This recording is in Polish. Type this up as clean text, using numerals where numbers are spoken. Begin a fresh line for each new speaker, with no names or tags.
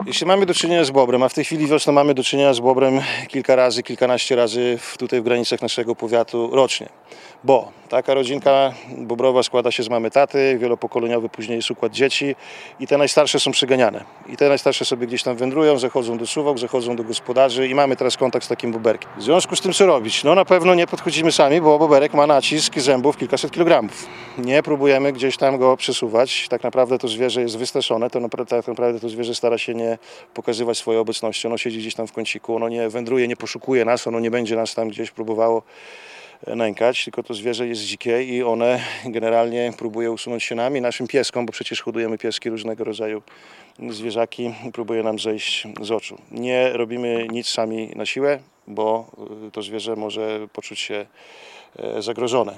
Jeśli mamy do czynienia z bobrem, a w tej chwili wiosną mamy do czynienia z bobrem kilka razy, kilkanaście razy tutaj w granicach naszego powiatu rocznie. Bo taka rodzinka bobrowa składa się z mamy, taty, wielopokoleniowy później jest układ dzieci i te najstarsze są przeganiane. I te najstarsze sobie gdzieś tam wędrują, zachodzą do suwok, zachodzą do gospodarzy i mamy teraz kontakt z takim boberkiem. W związku z tym co robić? No na pewno nie podchodzimy sami, bo boberek ma nacisk zębów kilkaset kilogramów. Nie próbujemy gdzieś tam go przesuwać. Tak naprawdę to zwierzę jest wystraszone, tak naprawdę to zwierzę stara się nie pokazywać swojej obecności. Ono siedzi gdzieś tam w kąciku, ono nie wędruje, nie poszukuje nas, ono nie będzie nas tam gdzieś próbowało nękać, tylko to zwierzę jest dzikie i one generalnie próbuje usunąć się nami, naszym pieskom, bo przecież hodujemy pieski, różnego rodzaju zwierzaki, próbuje nam zejść z oczu. Nie robimy nic sami na siłę, bo to zwierzę może poczuć się zagrożone.